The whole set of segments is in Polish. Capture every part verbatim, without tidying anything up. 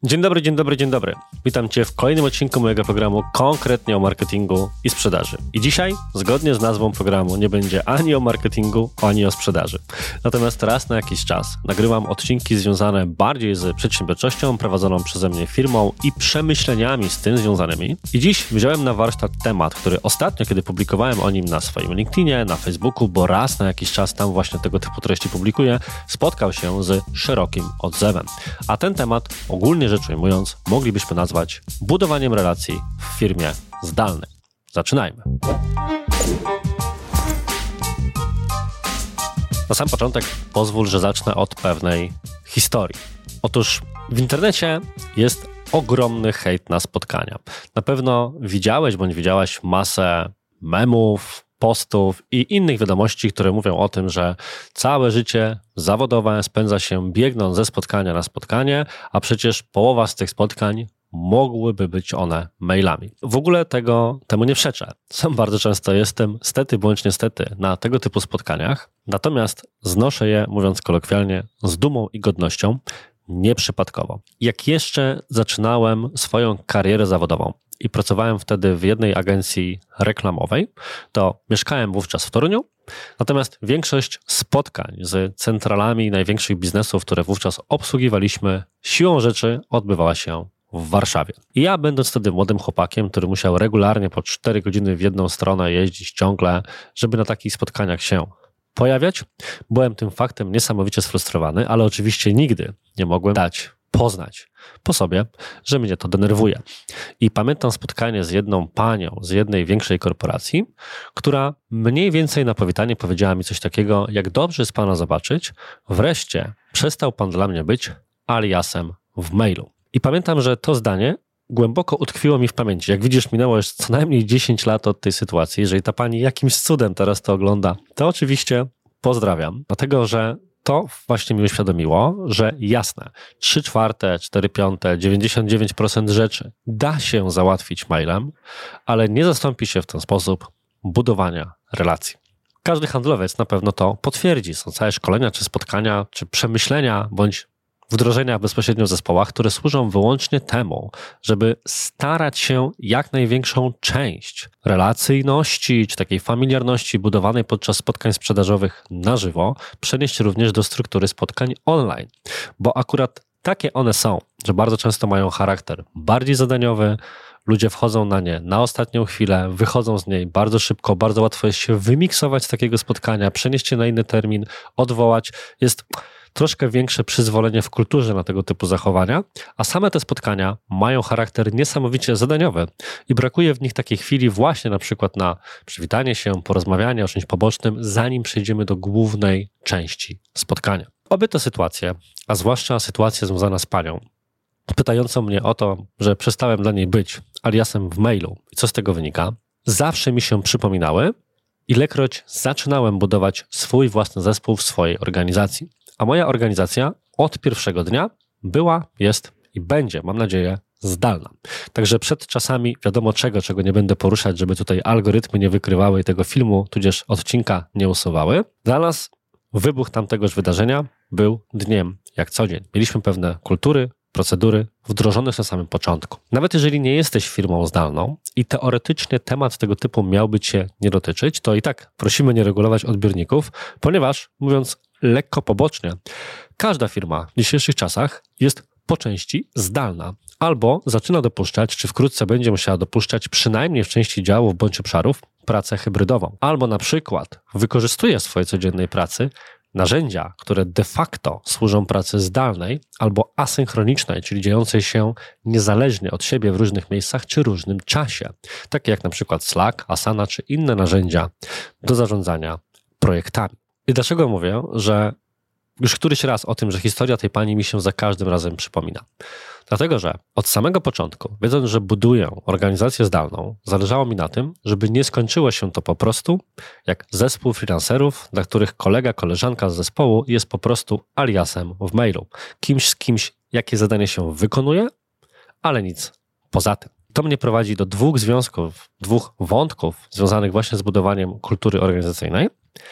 Dzień dobry, dzień dobry, dzień dobry. Witam Cię w kolejnym odcinku mojego programu konkretnie o marketingu i sprzedaży. I dzisiaj, zgodnie z nazwą programu, nie będzie ani o marketingu, ani o sprzedaży. Natomiast raz na jakiś czas nagrywam odcinki związane bardziej z przedsiębiorczością prowadzoną przeze mnie firmą i przemyśleniami z tym związanymi. I dziś wziąłem na warsztat temat, który ostatnio, kiedy publikowałem o nim na swoim LinkedInie, na Facebooku, bo raz na jakiś czas tam właśnie tego typu treści publikuję, spotkał się z szerokim odzewem. A ten temat, ogólnie rzecz ujmując, moglibyśmy nazwać budowaniem relacji w firmie zdalnej. Zaczynajmy. Na sam początek pozwól, że zacznę od pewnej historii. Otóż w internecie jest ogromny hejt na spotkania. Na pewno widziałeś bądź widziałaś masę memów, postów i innych wiadomości, które mówią o tym, że całe życie zawodowe spędza się biegnąc ze spotkania na spotkanie, a przecież połowa z tych spotkań mogłyby być one mailami. W ogóle tego temu nie przeczę. Sam bardzo często jestem, stety bądź niestety, na tego typu spotkaniach, natomiast znoszę je, mówiąc kolokwialnie, z dumą i godnością, nieprzypadkowo. Jak jeszcze zaczynałem swoją karierę zawodową i pracowałem wtedy w jednej agencji reklamowej, to mieszkałem wówczas w Toruniu, natomiast większość spotkań z centralami największych biznesów, które wówczas obsługiwaliśmy, siłą rzeczy odbywała się w Warszawie. I ja, będąc wtedy młodym chłopakiem, który musiał regularnie po cztery godziny w jedną stronę jeździć ciągle, żeby na takich spotkaniach się pojawiać, byłem tym faktem niesamowicie sfrustrowany, ale oczywiście nigdy nie mogłem dać poznać po sobie, że mnie to denerwuje. I pamiętam spotkanie z jedną panią z jednej większej korporacji, która mniej więcej na powitanie powiedziała mi coś takiego, jak dobrze jest pana zobaczyć, wreszcie przestał pan dla mnie być aliasem w mailu. I pamiętam, że to zdanie głęboko utkwiło mi w pamięci. Jak widzisz, minęło już co najmniej dziesięć lat od tej sytuacji. Jeżeli ta pani jakimś cudem teraz to ogląda, to oczywiście pozdrawiam, dlatego że to właśnie mi uświadomiło, że jasne, trzy czwarte, cztery piąte, dziewięćdziesiąt dziewięć procent rzeczy da się załatwić mailem, ale nie zastąpi się w ten sposób budowania relacji. Każdy handlowiec na pewno to potwierdzi. Są całe szkolenia, czy spotkania, czy przemyślenia, bądź wdrożenia bezpośrednio w zespołach, które służą wyłącznie temu, żeby starać się jak największą część relacyjności czy takiej familiarności budowanej podczas spotkań sprzedażowych na żywo przenieść również do struktury spotkań online. Bo akurat takie one są, że bardzo często mają charakter bardziej zadaniowy, ludzie wchodzą na nie na ostatnią chwilę, wychodzą z niej bardzo szybko, bardzo łatwo jest się wymiksować z takiego spotkania, przenieść się na inny termin, odwołać. Jest troszkę większe przyzwolenie w kulturze na tego typu zachowania, a same te spotkania mają charakter niesamowicie zadaniowy i brakuje w nich takiej chwili właśnie na przykład na przywitanie się, porozmawianie o czymś pobocznym, zanim przejdziemy do głównej części spotkania. Obie te sytuacje, a zwłaszcza sytuacja związana z panią, pytającą mnie o to, że przestałem dla niej być aliasem w mailu i co z tego wynika, zawsze mi się przypominały, ilekroć zaczynałem budować swój własny zespół w swojej organizacji. A moja organizacja od pierwszego dnia była, jest i będzie, mam nadzieję, zdalna. Także przed czasami wiadomo czego, czego nie będę poruszać, żeby tutaj algorytmy nie wykrywały i tego filmu, tudzież odcinka nie usuwały. Dla nas wybuch tamtegoż wydarzenia był dniem jak co dzień. Mieliśmy pewne kultury, procedury wdrożone na samym początku. Nawet jeżeli nie jesteś firmą zdalną i teoretycznie temat tego typu miałby Cię nie dotyczyć, to i tak prosimy nie regulować odbiorników, ponieważ, mówiąc lekko pobocznie, każda firma w dzisiejszych czasach jest po części zdalna albo zaczyna dopuszczać, czy wkrótce będzie musiała dopuszczać przynajmniej w części działów bądź obszarów pracę hybrydową. Albo na przykład wykorzystuje w swojej codziennej pracy narzędzia, które de facto służą pracy zdalnej albo asynchronicznej, czyli dziejącej się niezależnie od siebie w różnych miejscach czy różnym czasie, takie jak na przykład Slack, Asana czy inne narzędzia do zarządzania projektami. I dlaczego mówię, że już któryś raz o tym, że historia tej pani mi się za każdym razem przypomina? Dlatego, że od samego początku, wiedząc, że buduję organizację zdalną, zależało mi na tym, żeby nie skończyło się to po prostu jak zespół freelancerów, dla których kolega, koleżanka z zespołu jest po prostu aliasem w mailu. Kimś z kimś, jakie zadanie się wykonuje, ale nic poza tym. To mnie prowadzi do dwóch związków, dwóch wątków związanych właśnie z budowaniem kultury organizacyjnej.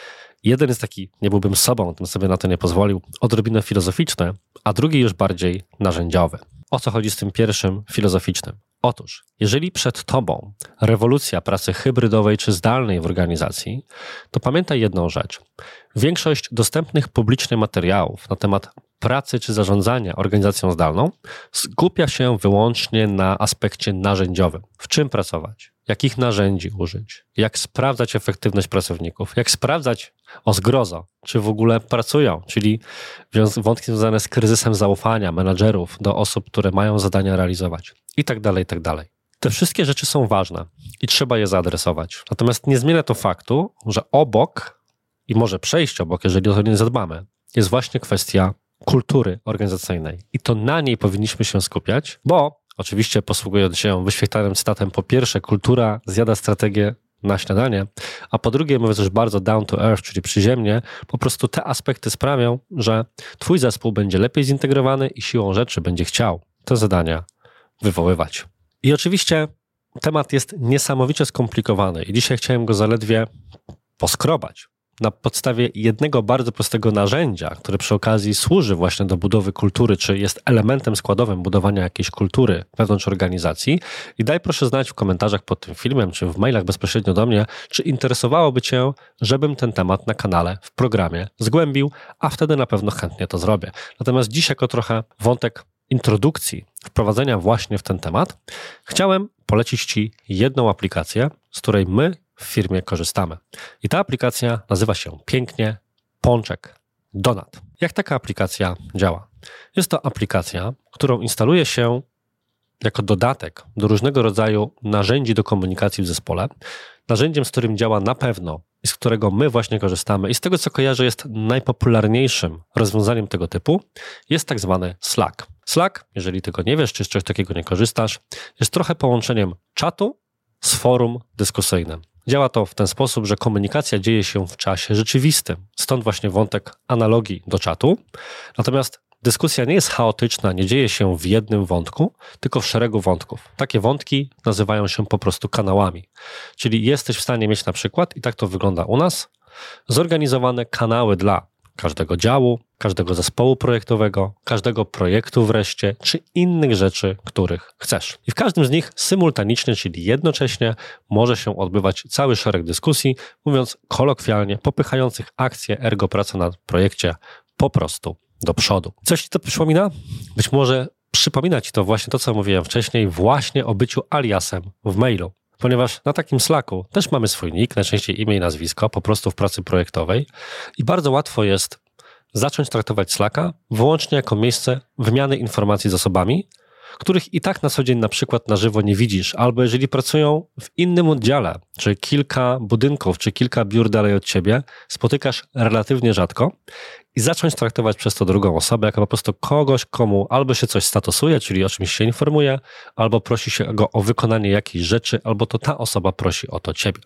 Jeden jest taki, nie byłbym sobą, tym sobie na to nie pozwolił, odrobinę filozoficzny, a drugi już bardziej narzędziowy. O co chodzi z tym pierwszym filozoficznym? Otóż, jeżeli przed tobą rewolucja pracy hybrydowej czy zdalnej w organizacji, to pamiętaj jedną rzecz. Większość dostępnych publicznie materiałów na temat pracy czy zarządzania organizacją zdalną skupia się wyłącznie na aspekcie narzędziowym. W czym pracować? Jakich narzędzi użyć? Jak sprawdzać efektywność pracowników? Jak sprawdzać, o zgrozo, czy w ogóle pracują? Czyli wątki związane z kryzysem zaufania menadżerów do osób, które mają zadania realizować i tak dalej, i tak dalej. Te wszystkie rzeczy są ważne i trzeba je zaadresować. Natomiast nie zmienia to faktu, że obok i może przejść obok, jeżeli o to nie zadbamy, jest właśnie kwestia kultury organizacyjnej. I to na niej powinniśmy się skupiać, bo oczywiście posługując się wyświetlanym cytatem, po pierwsze kultura zjada strategię na śniadanie, a po drugie, mówiąc już bardzo down to earth, czyli przyziemnie, po prostu te aspekty sprawią, że twój zespół będzie lepiej zintegrowany i siłą rzeczy będzie chciał te zadania wywoływać. I oczywiście temat jest niesamowicie skomplikowany i dzisiaj chciałem go zaledwie poskrobać na podstawie jednego bardzo prostego narzędzia, które przy okazji służy właśnie do budowy kultury, czy jest elementem składowym budowania jakiejś kultury wewnątrz organizacji. I daj proszę znać w komentarzach pod tym filmem, czy w mailach bezpośrednio do mnie, czy interesowałoby Cię, żebym ten temat na kanale, w programie zgłębił, a wtedy na pewno chętnie to zrobię. Natomiast dziś jako trochę wątek introdukcji, wprowadzenia właśnie w ten temat, chciałem polecić Ci jedną aplikację, z której my w firmie korzystamy. I ta aplikacja nazywa się pięknie Pączek Donat. Jak taka aplikacja działa? Jest to aplikacja, którą instaluje się jako dodatek do różnego rodzaju narzędzi do komunikacji w zespole. Narzędziem, z którym działa na pewno i z którego my właśnie korzystamy i z tego, co kojarzę, jest najpopularniejszym rozwiązaniem tego typu, jest tak zwany Slack. Slack, jeżeli tego nie wiesz, czy z czegoś takiego nie korzystasz, jest trochę połączeniem czatu z forum dyskusyjnym. Działa to w ten sposób, że komunikacja dzieje się w czasie rzeczywistym. Stąd właśnie wątek analogii do czatu. Natomiast dyskusja nie jest chaotyczna, nie dzieje się w jednym wątku, tylko w szeregu wątków. Takie wątki nazywają się po prostu kanałami. Czyli jesteś w stanie mieć na przykład, i tak to wygląda u nas, zorganizowane kanały dla każdego działu, każdego zespołu projektowego, każdego projektu wreszcie, czy innych rzeczy, których chcesz. I w każdym z nich symultanicznie, czyli jednocześnie może się odbywać cały szereg dyskusji, mówiąc kolokwialnie, popychających akcję, ergo pracę nad projekcie po prostu do przodu. Coś Ci to przypomina? Być może przypomina Ci to właśnie to, co mówiłem wcześniej, właśnie o byciu aliasem w mailu. Ponieważ na takim Slacku też mamy swój nick, najczęściej imię i nazwisko, po prostu w pracy projektowej i bardzo łatwo jest zacząć traktować Slacka wyłącznie jako miejsce wymiany informacji z osobami, których i tak na co dzień na przykład na żywo nie widzisz, albo jeżeli pracują w innym oddziale, czy kilka budynków, czy kilka biur dalej od ciebie, spotykasz relatywnie rzadko i zacząć traktować przez to drugą osobę jako po prostu kogoś, komu albo się coś statusuje, czyli o czymś się informuje, albo prosi się go o wykonanie jakiejś rzeczy, albo to ta osoba prosi o to ciebie.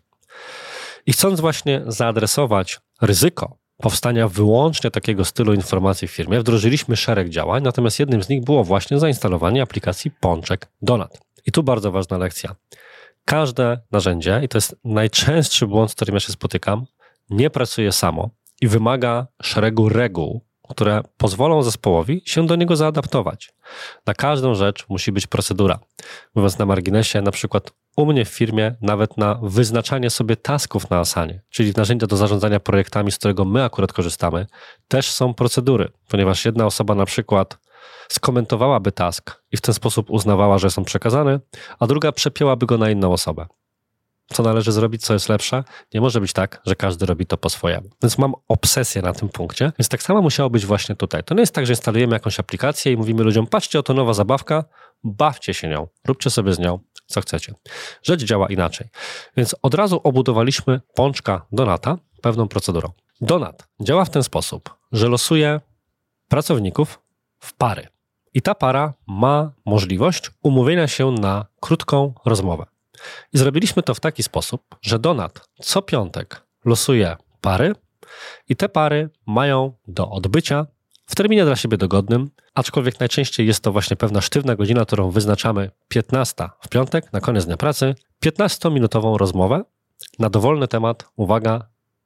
I chcąc właśnie zaadresować ryzyko powstania wyłącznie takiego stylu informacji w firmie, wdrożyliśmy szereg działań, natomiast jednym z nich było właśnie zainstalowanie aplikacji Pączek Donat. I tu bardzo ważna lekcja. Każde narzędzie, i to jest najczęstszy błąd, z którym ja się spotykam, nie pracuje samo i wymaga szeregu reguł, które pozwolą zespołowi się do niego zaadaptować. Na każdą rzecz musi być procedura. Mówiąc na marginesie, na przykład u mnie w firmie nawet na wyznaczanie sobie tasków na Asanie, czyli narzędzia do zarządzania projektami, z którego my akurat korzystamy, też są procedury, ponieważ jedna osoba na przykład skomentowałaby task i w ten sposób uznawała, że są przekazane, a druga przepięłaby go na inną osobę. Co należy zrobić, co jest lepsze? Nie może być tak, że każdy robi to po swojemu. Więc mam obsesję na tym punkcie, więc tak samo musiało być właśnie tutaj. To nie jest tak, że instalujemy jakąś aplikację i mówimy ludziom, patrzcie, oto nowa zabawka, bawcie się nią, róbcie sobie z nią, co chcecie. Rzecz działa inaczej. Więc od razu obudowaliśmy Pączka Donata pewną procedurą. Donat działa w ten sposób, że losuje pracowników w pary. I ta para ma możliwość umówienia się na krótką rozmowę. I zrobiliśmy to w taki sposób, że Donat co piątek losuje pary i te pary mają do odbycia w terminie dla siebie dogodnym, aczkolwiek najczęściej jest to właśnie pewna sztywna godzina, którą wyznaczamy piętnasta w piątek, na koniec dnia pracy, piętnastominutową rozmowę na dowolny temat, uwaga,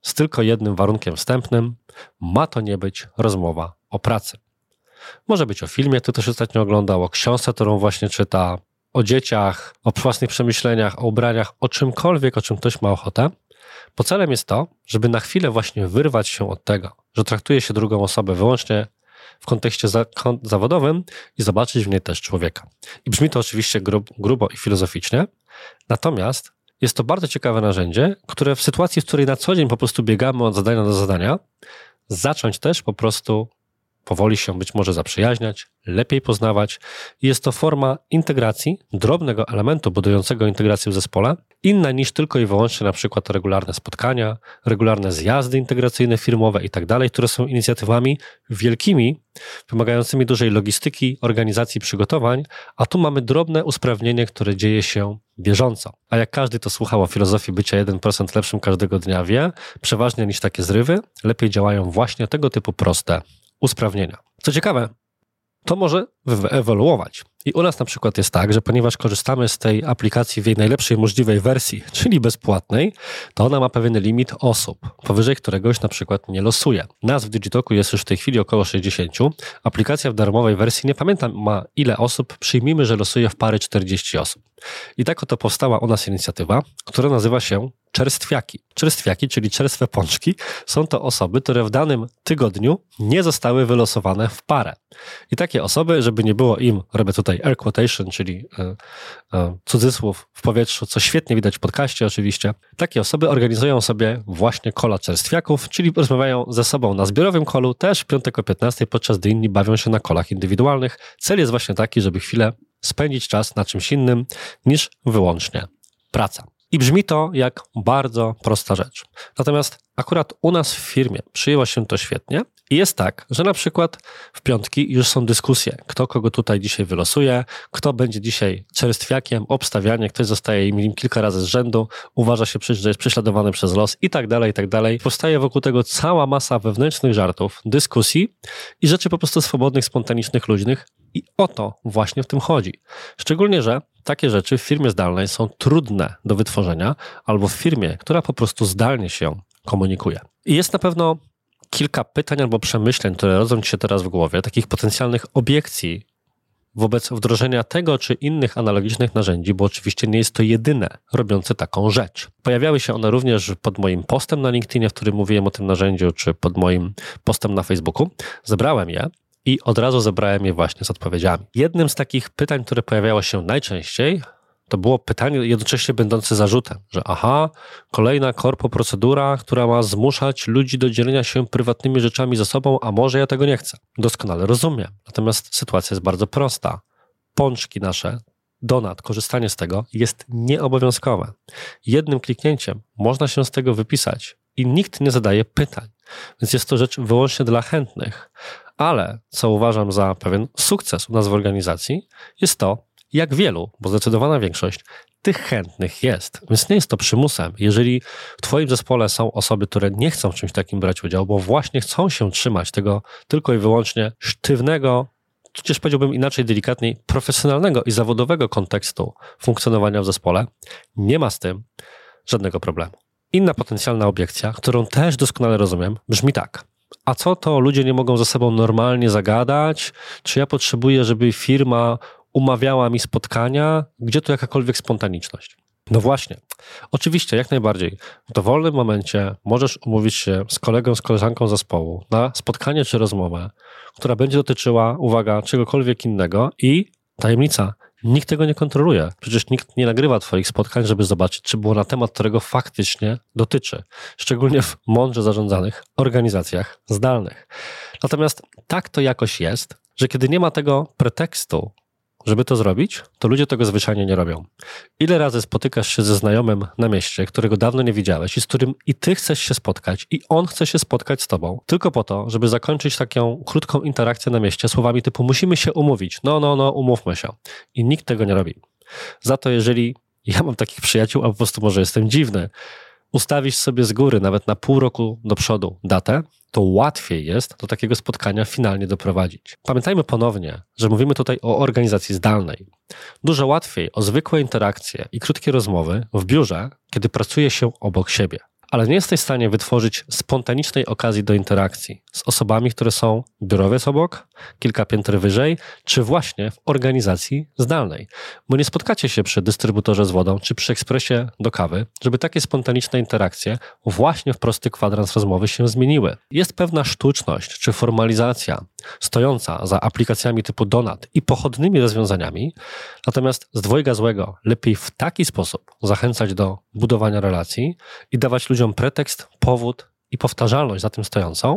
z tylko jednym warunkiem wstępnym. Ma to nie być rozmowa o pracy. Może być o filmie, który ktoś ostatnio oglądał, o książce, którą właśnie czyta, o dzieciach, o własnych przemyśleniach, o ubraniach, o czymkolwiek, o czym ktoś ma ochotę. Bo celem jest to, żeby na chwilę właśnie wyrwać się od tego, że traktuje się drugą osobę wyłącznie w kontekście za, kon, zawodowym i zobaczyć w niej też człowieka. I brzmi to oczywiście grub, grubo i filozoficznie, natomiast jest to bardzo ciekawe narzędzie, które w sytuacji, w której na co dzień po prostu biegamy od zadania do zadania, zacząć też po prostu powoli się być może zaprzyjaźniać, lepiej poznawać. Jest to forma integracji, drobnego elementu budującego integrację w zespole, inna niż tylko i wyłącznie na przykład regularne spotkania, regularne zjazdy integracyjne firmowe i tak dalej, które są inicjatywami wielkimi, wymagającymi dużej logistyki, organizacji, przygotowań, a tu mamy drobne usprawnienie, które dzieje się bieżąco. A jak każdy, kto słuchał o filozofii bycia jeden procent lepszym każdego dnia wie, przeważnie niż takie zrywy, lepiej działają właśnie tego typu proste usprawnienia. Co ciekawe, to może wyewoluować. I u nas na przykład jest tak, że ponieważ korzystamy z tej aplikacji w jej najlepszej możliwej wersji, czyli bezpłatnej, to ona ma pewien limit osób, powyżej któregoś na przykład nie losuje. Nas w Digitoku jest już w tej chwili około sześćdziesiąt. Aplikacja w darmowej wersji, nie pamiętam ma ile osób, przyjmijmy, że losuje w pary czterdzieści osób. I tak oto powstała u nas inicjatywa, która nazywa się czerstwiaki. Czerstwiaki, czyli czerstwe pączki, są to osoby, które w danym tygodniu nie zostały wylosowane w parę. I takie osoby, żeby nie było im, robię tutaj air quotation, czyli y, y, cudzysłów w powietrzu, co świetnie widać w podcaście oczywiście, takie osoby organizują sobie właśnie kola czerstwiaków, czyli rozmawiają ze sobą na zbiorowym kolu, też w piątek o piętnastej, podczas gdy inni bawią się na kolach indywidualnych. Cel jest właśnie taki, żeby chwilę spędzić czas na czymś innym niż wyłącznie praca. I brzmi to jak bardzo prosta rzecz. Natomiast akurat u nas w firmie przyjęło się to świetnie i jest tak, że na przykład w piątki już są dyskusje, kto kogo tutaj dzisiaj wylosuje, kto będzie dzisiaj czerstwiakiem, obstawianie, ktoś zostaje im kilka razy z rzędu, uważa się, że jest prześladowany przez los i tak dalej, i tak dalej. Powstaje wokół tego cała masa wewnętrznych żartów, dyskusji i rzeczy po prostu swobodnych, spontanicznych, luźnych i o to właśnie w tym chodzi. Szczególnie, że takie rzeczy w firmie zdalnej są trudne do wytworzenia albo w firmie, która po prostu zdalnie się komunikuje. I jest na pewno kilka pytań albo przemyśleń, które rodzą ci się teraz w głowie, takich potencjalnych obiekcji wobec wdrożenia tego czy innych analogicznych narzędzi, bo oczywiście nie jest to jedyne robiące taką rzecz. Pojawiały się one również pod moim postem na LinkedInie, w którym mówiłem o tym narzędziu, czy pod moim postem na Facebooku. Zebrałem je i od razu zebrałem je właśnie z odpowiedziami. Jednym z takich pytań, które pojawiało się najczęściej, to było pytanie jednocześnie będące zarzutem, że aha, kolejna korpo procedura, która ma zmuszać ludzi do dzielenia się prywatnymi rzeczami ze sobą, a może ja tego nie chcę. Doskonale rozumiem. Natomiast sytuacja jest bardzo prosta. Pączki nasze, donat, korzystanie z tego jest nieobowiązkowe. Jednym kliknięciem można się z tego wypisać i nikt nie zadaje pytań. Więc jest to rzecz wyłącznie dla chętnych. Ale co uważam za pewien sukces u nas w organizacji, jest to, jak wielu, bo zdecydowana większość tych chętnych jest. Więc nie jest to przymusem. Jeżeli w twoim zespole są osoby, które nie chcą w czymś takim brać udziału, bo właśnie chcą się trzymać tego tylko i wyłącznie sztywnego, tudzież powiedziałbym inaczej, delikatniej, profesjonalnego i zawodowego kontekstu funkcjonowania w zespole, nie ma z tym żadnego problemu. Inna potencjalna obiekcja, którą też doskonale rozumiem, brzmi tak. A co to ludzie nie mogą ze sobą normalnie zagadać? Czy ja potrzebuję, żeby firma umawiała mi spotkania? Gdzie tu jakakolwiek spontaniczność? No właśnie. Oczywiście, jak najbardziej. W dowolnym momencie możesz umówić się z kolegą, z koleżanką zespołu na spotkanie czy rozmowę, która będzie dotyczyła, uwaga, czegokolwiek innego i tajemnica. Nikt tego nie kontroluje. Przecież nikt nie nagrywa twoich spotkań, żeby zobaczyć, czy było na temat, którego faktycznie dotyczy. Szczególnie w mądrze zarządzanych organizacjach zdalnych. Natomiast tak to jakoś jest, że kiedy nie ma tego pretekstu, żeby to zrobić, to ludzie tego zwyczajnie nie robią. Ile razy spotykasz się ze znajomym na mieście, którego dawno nie widziałeś i z którym i ty chcesz się spotkać i on chce się spotkać z tobą, tylko po to, żeby zakończyć taką krótką interakcję na mieście słowami typu musimy się umówić, no, no, no, umówmy się. I nikt tego nie robi. Za to jeżeli ja mam takich przyjaciół, a po prostu może jestem dziwny, ustawisz sobie z góry nawet na pół roku do przodu datę, to łatwiej jest do takiego spotkania finalnie doprowadzić. Pamiętajmy ponownie, że mówimy tutaj o organizacji zdalnej. Dużo łatwiej o zwykłe interakcje i krótkie rozmowy w biurze, kiedy pracuje się obok siebie. ale nie jesteś w stanie wytworzyć spontanicznej okazji do interakcji z osobami, które są biurowiec obok, kilka pięter wyżej, czy właśnie w organizacji zdalnej. Bo nie spotkacie się przy dystrybutorze z wodą, czy przy ekspresie do kawy, żeby takie spontaniczne interakcje właśnie w prosty kwadrans rozmowy się zmieniły. Jest pewna sztuczność, czy formalizacja stojąca za aplikacjami typu Donat i pochodnymi rozwiązaniami, natomiast z dwojga złego lepiej w taki sposób zachęcać do budowania relacji i dawać ludziom pretekst, powód i powtarzalność za tym stojącą,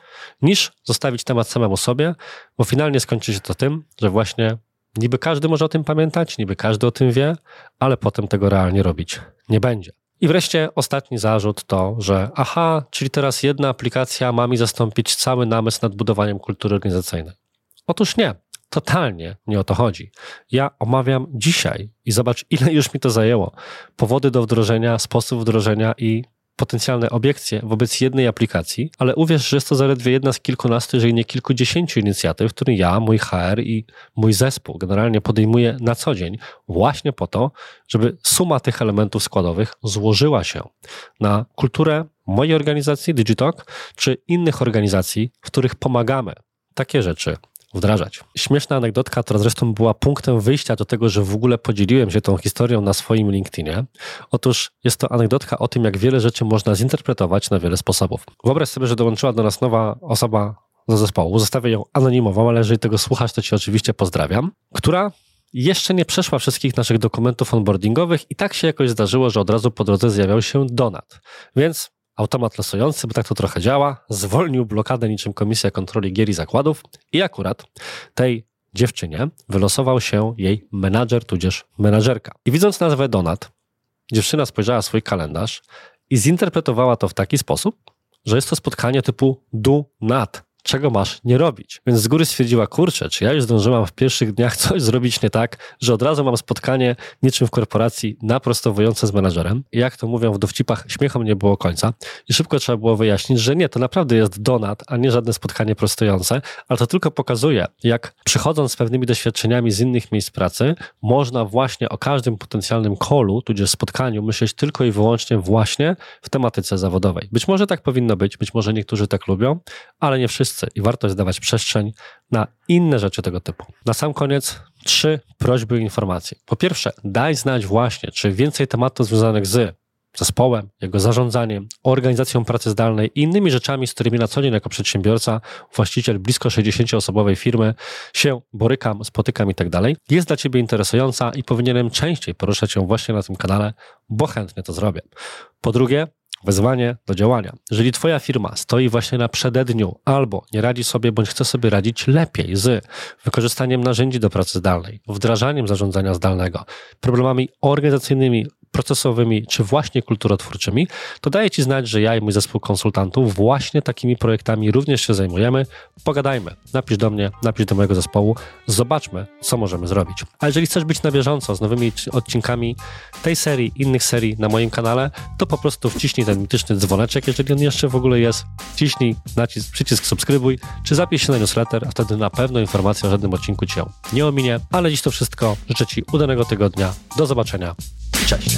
niż zostawić temat samemu sobie, bo finalnie skończy się to tym, że właśnie niby każdy może o tym pamiętać, niby każdy o tym wie, ale potem tego realnie robić nie będzie. I wreszcie ostatni zarzut to, że aha, czyli teraz jedna aplikacja ma mi zastąpić cały namysł nad budowaniem kultury organizacyjnej. Otóż nie, totalnie nie o to chodzi. Ja omawiam dzisiaj i zobacz, ile już mi to zajęło. Powody do wdrożenia, sposób wdrożenia i potencjalne obiekcje wobec jednej aplikacji, ale uwierz, że jest to zaledwie jedna z kilkunastu, jeżeli nie kilkudziesięciu inicjatyw, które ja, mój H R i mój zespół generalnie podejmuję na co dzień właśnie po to, żeby suma tych elementów składowych złożyła się na kulturę mojej organizacji Digitalk czy innych organizacji, w których pomagamy takie rzeczy wdrażać. Śmieszna anegdotka, która zresztą była punktem wyjścia do tego, że w ogóle podzieliłem się tą historią na swoim LinkedInie. Otóż jest to anegdotka o tym, jak wiele rzeczy można zinterpretować na wiele sposobów. Wyobraź sobie, że dołączyła do nas nowa osoba do zespołu. Zostawię ją anonimową, ale jeżeli tego słuchasz, to cię oczywiście pozdrawiam, która jeszcze nie przeszła wszystkich naszych dokumentów onboardingowych i tak się jakoś zdarzyło, że od razu po drodze zjawiał się Donat. Więc automat losujący, bo tak to trochę działa, zwolnił blokadę niczym Komisja Kontroli Gier i Zakładów i akurat tej dziewczynie wylosował się jej menadżer, tudzież menadżerka. I widząc nazwę Donat, dziewczyna spojrzała w swój kalendarz i zinterpretowała to w taki sposób, że jest to spotkanie typu do not, czego masz nie robić. Więc z góry stwierdziła, kurczę, czy ja już zdążyłam w pierwszych dniach coś zrobić nie tak, że od razu mam spotkanie niczym w korporacji naprostowujące z menadżerem. I jak to mówią w dowcipach, śmiechom nie było końca. I szybko trzeba było wyjaśnić, że nie, to naprawdę jest donat, a nie żadne spotkanie prostujące, ale to tylko pokazuje, jak przychodząc z pewnymi doświadczeniami z innych miejsc pracy, można właśnie o każdym potencjalnym callu, tudzież spotkaniu myśleć tylko i wyłącznie właśnie w tematyce zawodowej. Być może tak powinno być, być może niektórzy tak lubią, ale nie wszyscy. I warto jest dawać przestrzeń na inne rzeczy tego typu. Na sam koniec trzy prośby i informacje. Po pierwsze, daj znać właśnie, czy więcej tematów związanych z zespołem, jego zarządzaniem, organizacją pracy zdalnej i innymi rzeczami, z którymi na co dzień jako przedsiębiorca, właściciel blisko sześćdziesięcioosobowej firmy się borykam, spotykam i tak dalej, jest dla ciebie interesująca i powinienem częściej poruszać ją właśnie na tym kanale, bo chętnie to zrobię. Po drugie, wezwanie do działania. Jeżeli twoja firma stoi właśnie na przededniu albo nie radzi sobie, bądź chce sobie radzić lepiej z wykorzystaniem narzędzi do pracy zdalnej, wdrażaniem zarządzania zdalnego, problemami organizacyjnymi, procesowymi czy właśnie kulturotwórczymi, to daję ci znać, że ja i mój zespół konsultantów właśnie takimi projektami również się zajmujemy. Pogadajmy, napisz do mnie, napisz do mojego zespołu, zobaczmy, co możemy zrobić. A jeżeli chcesz być na bieżąco z nowymi odcinkami tej serii, innych serii na moim kanale, to po prostu wciśnij ten mityczny dzwoneczek, jeżeli on jeszcze w ogóle jest, wciśnij nacisk, przycisk subskrybuj, czy zapisz się na newsletter, a wtedy na pewno informacja o żadnym odcinku cię nie ominie. Ale dziś to wszystko. Życzę ci udanego tygodnia. Do zobaczenia. Cześć.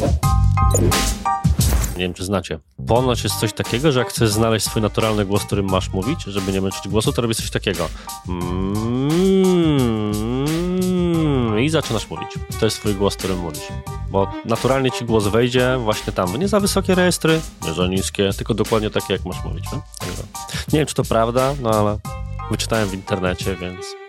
Nie wiem, czy znacie. Ponoć jest coś takiego, że jak chcesz znaleźć swój naturalny głos, którym masz mówić, żeby nie męczyć głosu, to robisz coś takiego. Mm, I zaczynasz mówić. To jest twój głos, którym mówisz. Bo naturalnie ci głos wejdzie właśnie tam. Nie za wysokie rejestry, nie za niskie, tylko dokładnie takie, jak masz mówić. No? Nie wiem, czy to prawda, no ale wyczytałem w internecie, więc